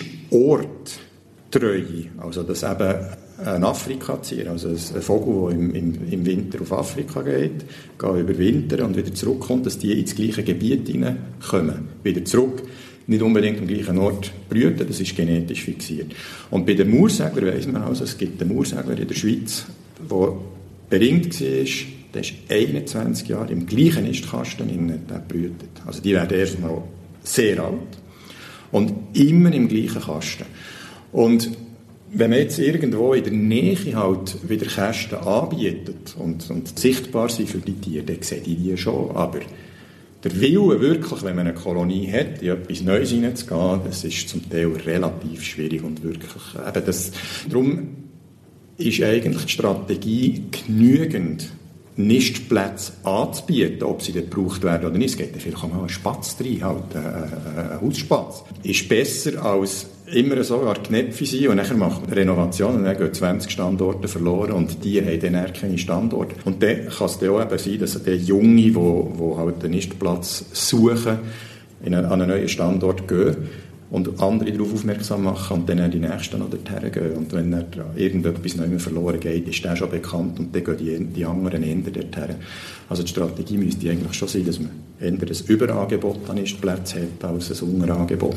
Nistorttreue, also dass eben ein Afrikazier, also ein Vogel, der im, im, im Winter auf Afrika geht, geht überwintern und wieder zurückkommt, dass die ins gleiche Gebiet hineinkommen, wieder zurück, nicht unbedingt am gleichen Ort brüten, das ist genetisch fixiert. Und bei den Moorsegler weiss man also, es gibt einen Moorsegler in der Schweiz, der beringt war, der ist einundzwanzig Jahre im gleichen Nistkasten brütet. Also die werden erst mal sehr alt. Und immer im gleichen Kasten. Und wenn man jetzt irgendwo in der Nähe halt wieder Kästen anbietet und, und sichtbar sind für die Tiere, dann sehen die die schon. Aber der Wille wirklich, wenn man eine Kolonie hat, in etwas Neues hineinzugehen, das ist zum Teil relativ schwierig und wirklich, eben das, darum ist eigentlich die Strategie genügend Nistplätze anzubieten, ob sie dort gebraucht werden oder nicht. Es geht ja vielleicht auch mal ein Spatz rein, halt, ein Hausspatz. Ist besser als immer so eine Knäpfe sein und nachher macht man Renovation und dann gehen zwanzig Standorte verloren und die haben dann keine Standorte. Und dann kann es dann auch eben sein, dass die Jungen, die, die halt einen Nistplatz suchen, in einen, an einen neuen Standort gehen und andere darauf aufmerksam machen und dann die Nächsten noch dorthin gehen. Und wenn dann irgendetwas nicht mehr verloren geht, ist der schon bekannt und dann gehen die, die anderen eher dorthin. Also die Strategie müsste eigentlich schon sein, dass man eher ein Überangebot an Nistplätzen hat als ein Unterangebot.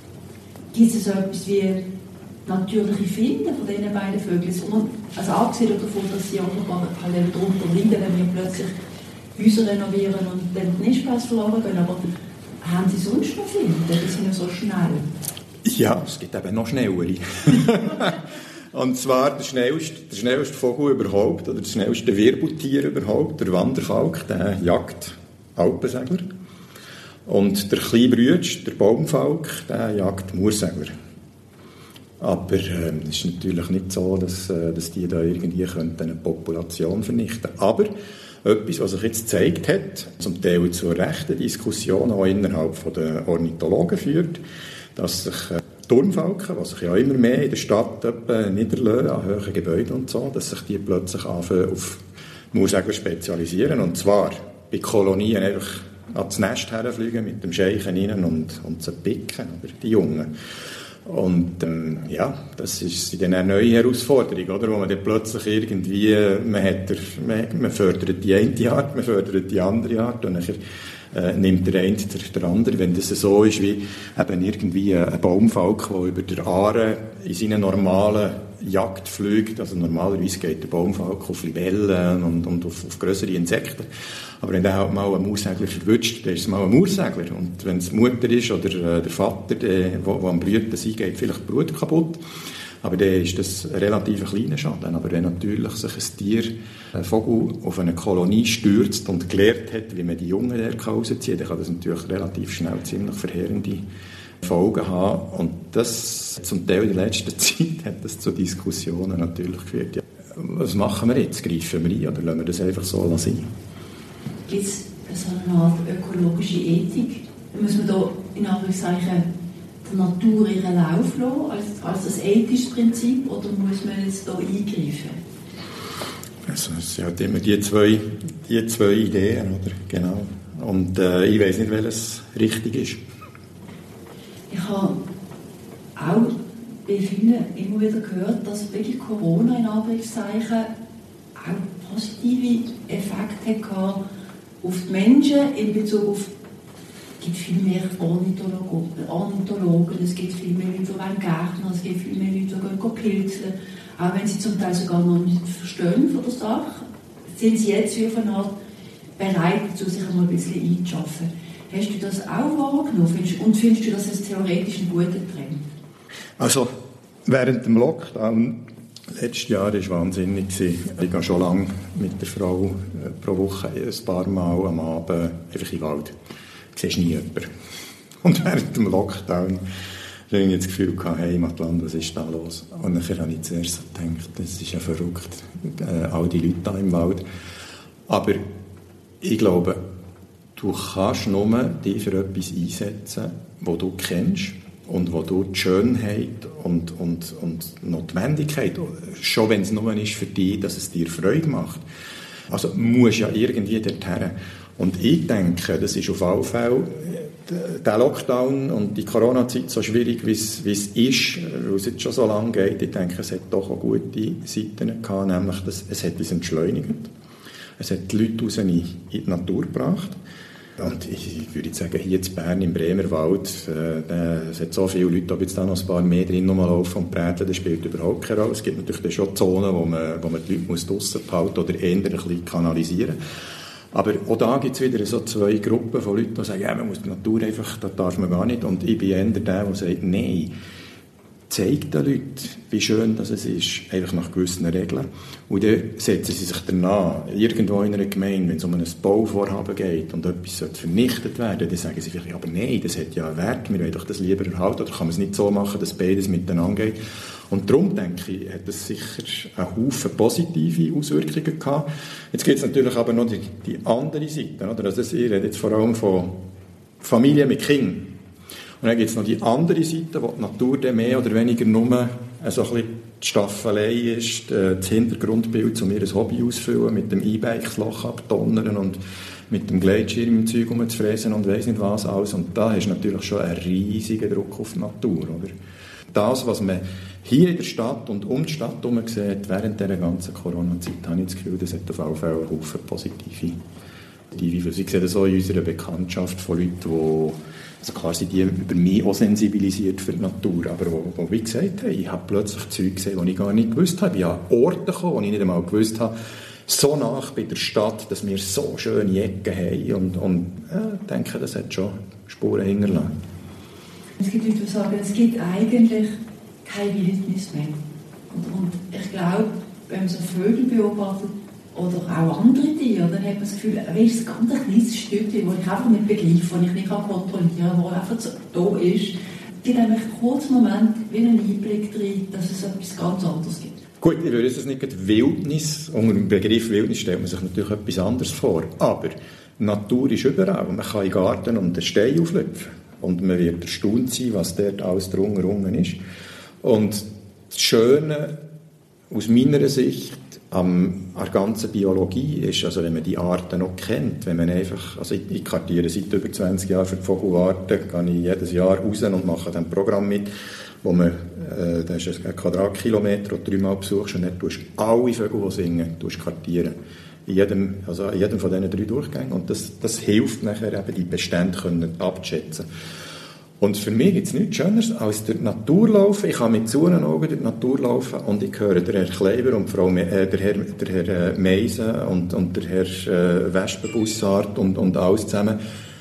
Gibt es so etwas wie natürliche Finden von diesen beiden Vögeln? Also abgesehen davon, dass sie offenbar halt darunter leiden, wenn wir plötzlich Häuser renovieren und dann die Nistplätze verloren gehen, aber haben Sie sonst noch Finden? Die sind ja so schnell. Ja, es gibt eben noch schnellere. Und zwar der schnellste, der schnellste Vogel überhaupt, oder das schnellste Wirbeltier überhaupt, der Wanderfalk, der jagt Alpensegler. Und der kleine Brütsch, der Baumfalk, der jagt Moorsegler. Aber äh, es ist natürlich nicht so, dass, äh, dass die da irgendwie eine Population vernichten könnten. Aber etwas, was sich jetzt gezeigt hat, zum Teil zu rechten Diskussionen auch innerhalb der Ornithologen führt, dass sich äh, Turmfalken, die sich ja immer mehr in der Stadt niederlassen, an hohen Gebäuden und so, dass sich die plötzlich anfangen auf Moorsegler spezialisieren. Und zwar bei Kolonien einfach ans Nest herfliegen mit dem Scheichen rein und, und sie picken, oder die Jungen. Und ähm, ja, das ist dann eine neue Herausforderung, oder? Wo man dann plötzlich irgendwie, man, hat der, man, man fördert die eine Art, man fördert die andere Art und dann äh, nimmt der eine der, der andere. Wenn das so ist wie eben irgendwie ein Baumfalk, der über der Aare in seinen normalen Jagd fliegt, also normalerweise geht der Baumfalk auf Libellen und, und auf, auf grössere Insekten. Aber wenn der halt mal einen Moorsegler verwünscht, dann ist es mal ein Moorsegler. Und wenn es die Mutter ist oder äh, der Vater, der am Brüten sein, geht vielleicht die Brut kaputt. Aber dann ist das ein relativ kleiner Schaden. Aber wenn natürlich sich ein Tier, ein Vogel, auf eine Kolonie stürzt und gelernt hat, wie man die Jungen da rausziehen kann, dann kann das natürlich relativ schnell ziemlich verheerende Folgen haben. Und das, zum Teil in der letzten Zeit, hat das zu Diskussionen natürlich geführt. Ja, was machen wir jetzt? Greifen wir ein oder lassen wir das einfach so sein? Gibt es so eine Art ökologische Ethik? Muss man da in Anführungszeichen der Natur ihren Lauf lassen, als, als das ethische Prinzip, oder muss man jetzt da eingreifen? Also, es sind halt immer die zwei, die zwei Ideen, oder? Genau. Und äh, ich weiss nicht, welches richtig ist. Ich habe auch bei vielen immer wieder gehört, dass wirklich Corona in Anführungszeichen auch positive Effekte hatte auf die Menschen in Bezug auf, es gibt viel mehr Ornithologen, Ornithologen, es gibt viel mehr Leute, die Gärtner, es gibt viel mehr Leute, die gehen pilzeln. auch wenn sie zum Teil sogar noch nicht verstehen von der Sache, sind sie jetzt wie auf eine Art bereit dazu, sich einmal ein bisschen einzuschaffen. Hast du das auch wahrgenommen und findest du das als theoretisch einen guten Trend? Also, während dem Lockdown letztes Jahr war wahnsinnig. Ich gehe schon lange mit der Frau pro Woche ein paar Mal am Abend einfach in den Wald. Du siehst nie jemanden. Und während dem Lockdown hatte ich das Gefühl, hey Matland, was ist da los? Und dann habe ich zuerst so gedacht, das ist ja verrückt, äh, all die Leute da im Wald. Aber ich glaube, du kannst nur dich für etwas einsetzen, das du kennst und wo du die Schönheit und, und, und Notwendigkeit, schon wenn es nur ist für dich, dass es dir Freude macht. Also musst ja irgendwie dorthin. Und ich denke, das ist auf alle Fälle der Lockdown und die Corona-Zeit so schwierig, wie es, wie es ist, weil es jetzt schon so lange geht. Ich denke, es hat doch auch gute Seiten gehabt, nämlich, dass es hat uns entschleunigt. Es hat die Leute raus in die Natur gebracht. Und ich würde sagen, hier in Bern, im Bremerwald, äh, es hat so viele Leute, ob jetzt da noch ein paar mehr drin laufen und präteln, das spielt überhaupt keine Rolle. Es gibt natürlich schon Zonen, wo man, wo man die Leute draussen behalten muss oder eher ein bisschen kanalisieren. Aber auch da gibt es wieder so zwei Gruppen von Leuten, die sagen, ja, man muss die Natur einfach, das darf man gar nicht. Und ich bin eher der, der sagt, nein, zeigt den Leuten, wie schön das es ist, einfach nach gewissen Regeln. Und dann setzen sie sich danach, irgendwo in einer Gemeinde, wenn es um ein Bauvorhaben geht und etwas vernichtet werden, dann sagen sie vielleicht, aber nein, das hat ja einen Wert, wir wollen doch das lieber erhalten, oder kann man es nicht so machen, dass beides miteinander geht. Und darum, denke ich, hat das sicher einen Haufen positive Auswirkungen gehabt. Jetzt gibt es natürlich aber noch die, die andere Seite, oder? Also ich rede jetzt vor allem von Familien mit Kindern. Und dann gibt es noch die andere Seite, wo die Natur dann mehr oder weniger nur so ein bisschen die Staffelei ist, das Hintergrundbild, um ihr ein Hobby ausfüllen, mit dem E-Bike das Loch abdonnern und mit dem Gleitschirm im Zeug rumzufräsen und weiss nicht was alles. Und da ist natürlich schon ein riesiger Druck auf die Natur, oder? Das, was man hier in der Stadt und um die Stadt herum sieht, während dieser ganzen Corona-Zeit, habe ich das Gefühl, das hat auf jeden Fall einen Haufen positive. Ich sehe das auch in unserer Bekanntschaft von Leuten, die, also klar sind die über mich auch sensibilisiert für die Natur, aber wo, wo wie gesagt haben, ich habe plötzlich Zeug gesehen, die ich gar nicht gewusst habe. Ich habe Orte gekommen, die ich nicht einmal gewusst habe, so nah bei der Stadt, dass wir so schöne Ecken haben und, und ja, ich denke, das hat schon Spuren hinterlassen. Es gibt Leute, die sagen, es gibt eigentlich keine Wildnis mehr. Und, und ich glaube, wenn man so Vögel beobachtet, oder auch andere Tiere, dann hat man das Gefühl, es ist ein ganz kleines Stückchen, das ich einfach nicht begreife, das ich nicht kontrollieren kann, das einfach so da ist. Es gibt nämlich einen kurzen Moment wie einen Einblick drin, dass es etwas ganz anderes gibt. Gut, ich würde es nicht Wildnis, unter dem Begriff Wildnis stellt man sich natürlich etwas anderes vor, aber Natur ist überall. Man kann im Garten um den Stein auflöpfen und man wird erstaunt sein, was dort alles drunter ist. Und das Schöne aus meiner Sicht an der ganzen Biologie ist, also wenn man die Arten noch kennt, wenn man einfach, also ich, ich kartiere seit über zwanzig Jahren für die Vogelarten, gehe ich jedes Jahr raus und mache dann ein Programm mit, wo man, äh, das ist ein Quadratkilometer, den du dreimal besuchst und dann tust du alle Vögel, die singen, tust kartieren. In jedem, also in jedem von diesen drei Durchgängen. Und das, das hilft nachher eben, die Bestände können abzuschätzen. Und für mich gibt es nichts Schöneres als durch die Natur laufen. Ich kann mit zu den Augen durch die Natur laufen und ich höre den Herr Kleber und Frau Me- äh, der Herr, der Herr Meisen und, und der Herr äh, Wespenbussard und, und alles zusammen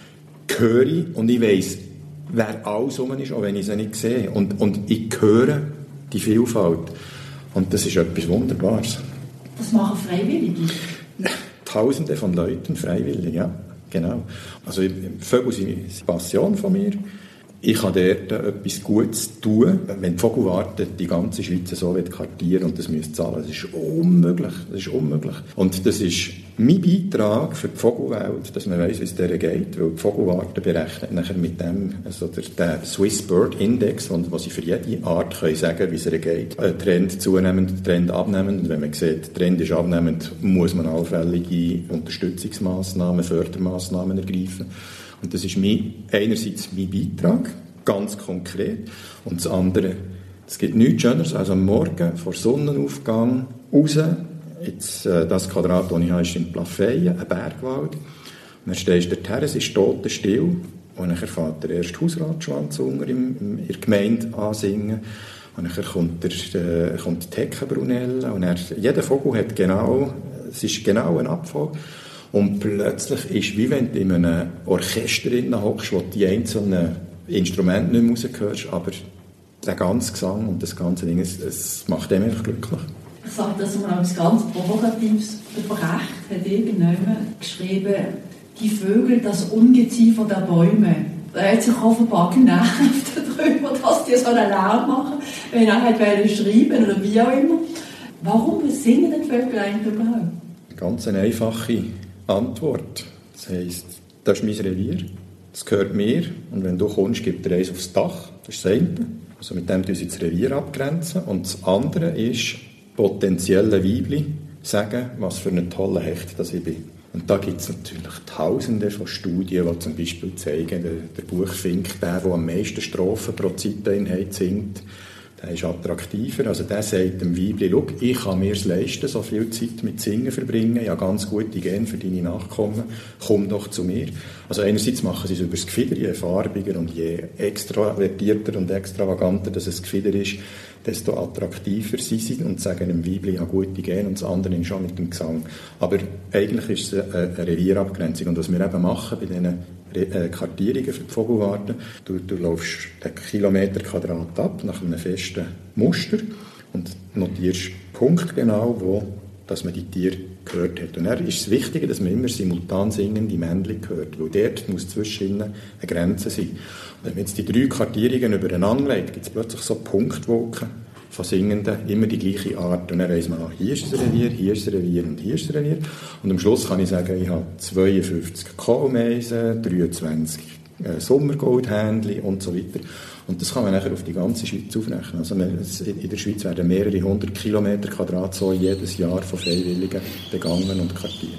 höre ich und ich weiss, wer alles rum ist, auch wenn ich sie nicht sehe. Und, und ich höre die Vielfalt. Und das ist etwas Wunderbares. Das machen Freiwillige? Tausende von Leuten freiwillig, ja. Genau. Also Vögel sind eine Passion von mir. Ich kann dort etwas Gutes tun, wenn die Vogelwarte die ganze Schweiz so kartieren und das müssen zahlen. Das ist unmöglich. Das ist unmöglich. Und das ist mein Beitrag für die Vogelwelt, dass man weiss, wie es der geht, weil die Vogelwarte berechnet nachher mit dem, also der, der Swiss Bird Index, wo sie für jede Art können sagen, wie es ihr geht. Ein Trend zunehmend, Trend abnehmend. Und wenn man sieht, der Trend ist abnehmend, muss man allfällige Unterstützungsmaßnahmen, Fördermaßnahmen ergreifen. Und das ist mein, einerseits mein Beitrag, ganz konkret. Und das andere, es gibt nichts Schöneres als am Morgen vor Sonnenaufgang raus. Jetzt, äh, das Quadrat, das ich habe, ist in Plafeyen, ein Bergwald. Und dann stehst du dorthin, es ist totenstill. Und dann fährt der erste Hausratschwanz unter in der Gemeinde ansingen. Und dann kommt, der, äh, kommt die Heckenbrunelle. Und dann, jeder Vogel hat genau, es ist genau ein Abfolge. Und plötzlich ist es wie wenn du in einem Orchester hockst, wo du die einzelnen Instrumente nicht mehr raushörst, aber der ganze Gesang und das ganze Ding, es, es macht dem einfach glücklich. Ich sage, dass man etwas ganz Provokatives Brecht hat irgendjemand geschrieben, die Vögel, das Ungeziefer der Bäume. Er hat sich offenbar genervt darüber, dass die so einen Lärm machen, wenn er hat schreiben oder wie auch immer. Warum singen die Vögel eigentlich überhaupt? Eine ganz einfache Antwort. Das heisst, das ist mein Revier, das gehört mir und wenn du kommst, gibt er eins aufs Dach, das ist das eine. Also mit dem tun sie das Revier abgrenzen. Und das andere ist, potenzielle Weibli sagen, was für ein toller Hecht das ich bin. Und da gibt es natürlich Tausende von Studien, die zum Beispiel zeigen, der, der Buchfink, der, der am meisten Strophen pro Zeiteinheit singt, der ist attraktiver. Also der sagt dem Weibli, schau, ich kann mir es leisten, so viel Zeit mit Singen verbringen, ich habe ganz gute Gene für deine Nachkommen, komm doch zu mir. Also einerseits machen sie es über das Gefieder, je farbiger und je extravertierter und extravaganter das ein Gefieder ist, desto attraktiver sind sie und sagen dem Weibli, ich habe gute Gene und das andere ist schon mit dem Gesang. Aber eigentlich ist es eine, eine Revierabgrenzung. Und was wir eben machen bei diesen Re- äh, Kartierungen für die Vogelwarten, du, du laufst den Kilometer Quadrat ab nach einem festen Muster und notierst punktgenau, wo dass man die Tiere gehört hat. Und dann ist es wichtig, dass man immer simultan singende Männchen hört, weil dort muss zwischen ihnen eine Grenze sein. Und wenn man jetzt die drei Kartierungen übereinander legt, gibt es plötzlich so Punktwolken von Singenden, immer die gleiche Art. Und dann weiss man, hier ist ein Revier, hier ist ein Revier und hier ist ein Revier. Und am Schluss kann ich sagen, ich habe zweiundfünfzig Kohlmeisen, dreiundzwanzig äh, Sommergoldhähnchen und so weiter. Und das kann man nachher auf die ganze Schweiz aufrechnen. Also in der Schweiz werden mehrere hundert Kilometer Quadrat so jedes Jahr von Freiwilligen begangen und kartiert.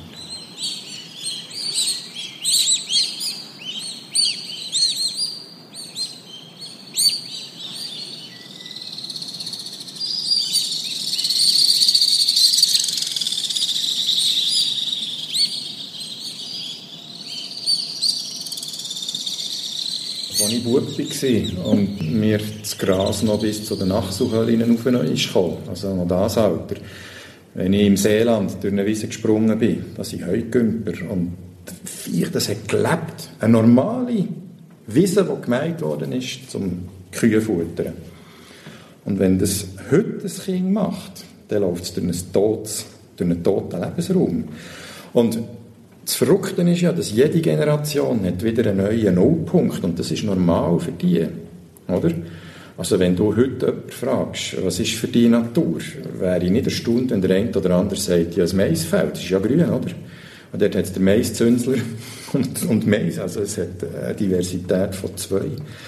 Als ich Bub war und mir das Gras noch bis zu den Nachsuchhöhlen rauf ist gekommen, also noch das Alter, wenn ich im Seeland durch eine Wiese gesprungen bin, das sind Heugümper und Viech, das hat gelebt. Eine normale Wiese, die gemeint worden ist, zum Kühe futtern. Und wenn das heute ein Kind macht, dann läuft es durch einen, totes, durch einen toten Lebensraum. Und das Verrückte ist ja, dass jede Generation hat wieder einen neuen Nullpunkt und das ist normal für die, oder? Also wenn du heute jemanden fragst, was ist für die Natur, wäre ich nicht erstaunt, wenn der eine oder andere sagt, ja, das Maisfeld, das ist ja grün, oder? Und dort hat es den Maiszünsler und, und Mais, also es hat eine Diversität von zwei.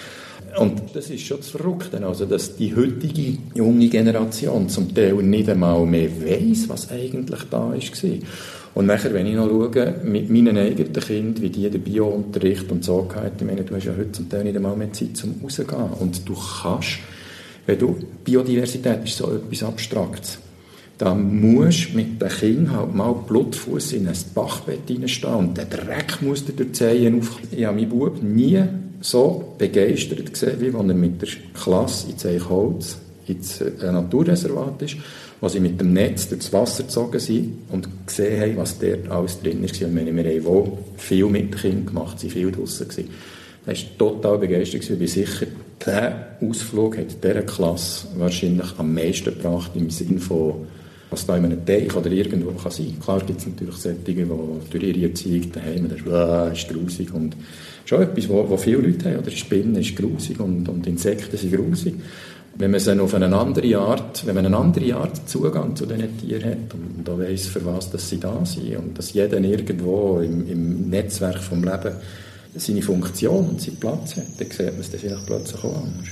Und das ist schon das Verrückte, also dass die heutige junge Generation zum Teil nicht einmal mehr weiss, was eigentlich da war. Und nachher, wenn ich noch schaue, mit meinen eigenen Kindern, wie die den Bio-Unterricht und so gehabt, ich meine, du hast ja heute zum Teil nicht einmal mehr Zeit zum Rausgehen. Und du kannst, wenn du, Biodiversität ist so etwas Abstraktes, da musst du mit den Kindern halt mal Blutfuss in ein Bachbett reinstehen und der Dreck muss dir durch die Zehen aufkommen. Ich habe meinen Bub nie so begeistert gesehen, wie wenn er mit der Klasse in Zeichholz ins Naturreservat ist, wo sie mit dem Netz durchs Wasser gezogen sind und gesehen haben, was dort alles drin ist. Und wir haben wohl viel mit den Kindern gemacht, sie waren viel draussen. Er war total begeistert. Ich bin sicher, dieser Ausflug hat dieser Klasse wahrscheinlich am meisten gebracht, im Sinne von, was da in einem Teich oder irgendwo kann sein. Klar gibt es natürlich solche, die durch ihre Erziehung daheim, das ist, äh, ist grusig und schon etwas, wo, wo viele Leute haben. Oder Spinnen ist grusig und, und Insekten sind grusig. Wenn man sie auf eine andere Art, wenn man eine andere Art Zugang zu diesen Tieren hat und, und auch weiss, für was dass sie da sind und dass jeder irgendwo im, im Netzwerk vom Leben seine Funktion und seinen Platz hat, dann sieht man es dann vielleicht plötzlich auch anders.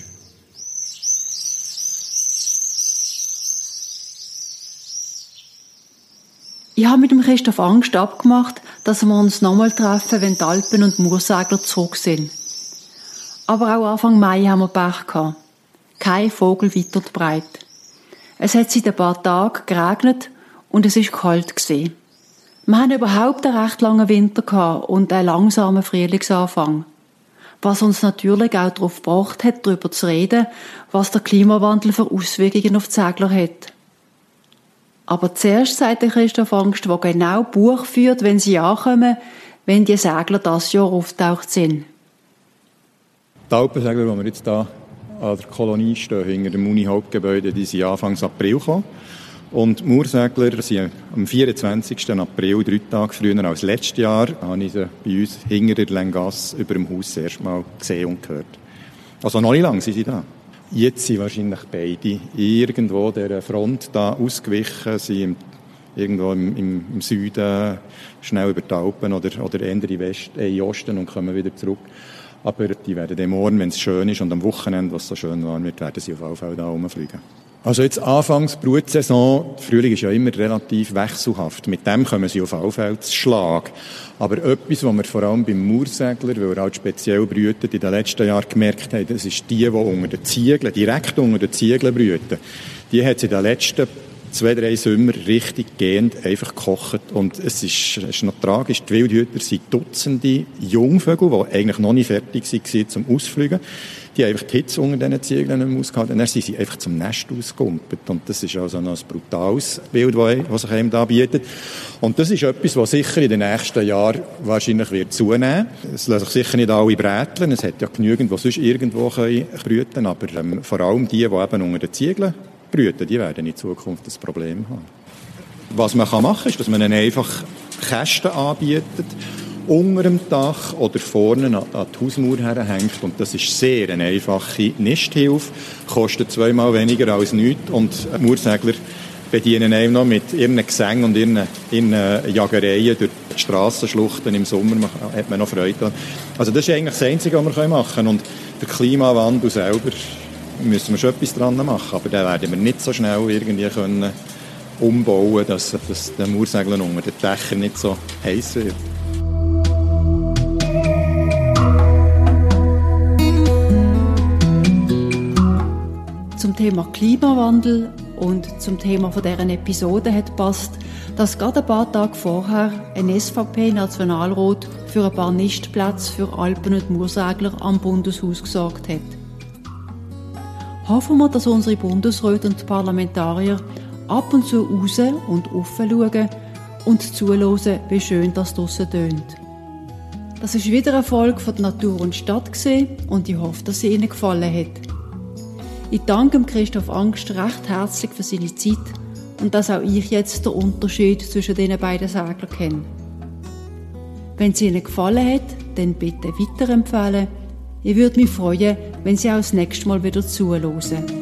Ich habe mit dem Christoph Angst abgemacht, dass wir uns nochmal treffen, wenn die Alpen und Moorsegler zurück sind. Aber auch Anfang Mai haben wir Pech gehabt. Kein Vogel weit und breit. Es hat seit ein paar Tagen geregnet und es ist kalt gewesen. Wir hatten überhaupt einen recht langen Winter gehabt und einen langsamen Frühlingsanfang. was uns natürlich auch darauf gebracht hat, darüber zu reden, was der Klimawandel für Auswirkungen auf die Segler hat. Aber zuerst sagt der Christoph Angst, der genau Buch führt, wenn sie ankommen, wenn die Segler dieses Jahr auftaucht sind. Die Alpensegler, die wir jetzt hier an der Kolonie stehen, hinter dem Uni-Hauptgebäude, die sind Anfang April gekommen. Und die Moorsegler sind am vierundzwanzigsten April, drei Tage früher als letztes Jahr, habe ich sie bei uns hinter der Lengasse über dem Haus das erste Mal gesehen und gehört. Also noch nicht lange sind sie da. Jetzt sind wahrscheinlich beide irgendwo der Front da ausgewichen, sind irgendwo im, im, im Süden schnell über die Alpen oder, oder eher in West, äh, in Osten und kommen wieder zurück. Aber die werden dann morgen, wenn es schön ist und am Wochenende, was so schön warm wird, werden sie auf jeden Fall da rumfliegen. Also jetzt Anfangs Brutsaison, der Frühling ist ja immer relativ wechselhaft. Mit dem kommen sie auf jeden Fall zu Schlag. Aber etwas, was wir vor allem beim Moorsegler, weil er halt speziell brütet, in den letzten Jahren gemerkt haben, das ist die, die unter den Ziegeln, direkt unter den Ziegeln brüten. Die hat es in den letzten zwei, drei Sommer richtig gehend einfach gekocht. Und es ist, es ist noch tragisch, die Wildhüter sind Dutzende Jungvögel, die eigentlich noch nicht fertig waren zum Ausfliegen. Die haben einfach die Hitze unter diesen Ziegeln nicht mehr ausgehalten. Und dann sind sie einfach zum Nest ausgegumpelt. Und das ist also noch ein brutales Bild, das sich einem da bietet. Und das ist etwas, was sicher in den nächsten Jahren wahrscheinlich wird zunehmen. Es lassen sich sicher nicht alle bräteln. Es hat ja genügend, die sonst irgendwo können brüten. Aber ähm, vor allem die, die eben unter den Ziegeln brüten, die werden in Zukunft das Problem haben. Was man machen kann, ist, dass man ihnen einfach Kästen anbietet, unter dem Dach oder vorne an die Hausmauer herhängt. Und das ist sehr eine einfache Nisthilfe, kostet zweimal weniger als nichts. Und Moorsegler bedienen einem noch mit ihren Gesängen und ihren, ihren Jagereien durch die Strassenschluchten. Im Sommer hat man noch Freude. Also das ist eigentlich das Einzige, was wir machen können. Und der Klimawandel selber müssen wir schon etwas dran machen. Aber den werden wir nicht so schnell irgendwie können umbauen, dass, dass der Moorsegler unter den Dächern nicht so heiß wird. Zum Thema Klimawandel und zum Thema von deren Episode hat passt, dass gerade ein paar Tage vorher ein S V P-Nationalrat für ein paar Nistplätze für Alpen- und Moorsegler am Bundeshaus gesorgt hat. Hoffen wir, dass unsere Bundesräte und Parlamentarier ab und zu raus und aufschauen und zuhören, wie schön das draussen tönt. Das ist wieder eine Folge von Natur und Stadt gewesen und ich hoffe, dass sie Ihnen gefallen hat. Ich danke Christoph Angst recht herzlich für seine Zeit und dass auch ich jetzt den Unterschied zwischen den beiden Seglern kenne. Wenn es Ihnen gefallen hat, dann bitte weiterempfehlen. Ich würde mich freuen, wenn Sie auch das nächste Mal wieder zuhören.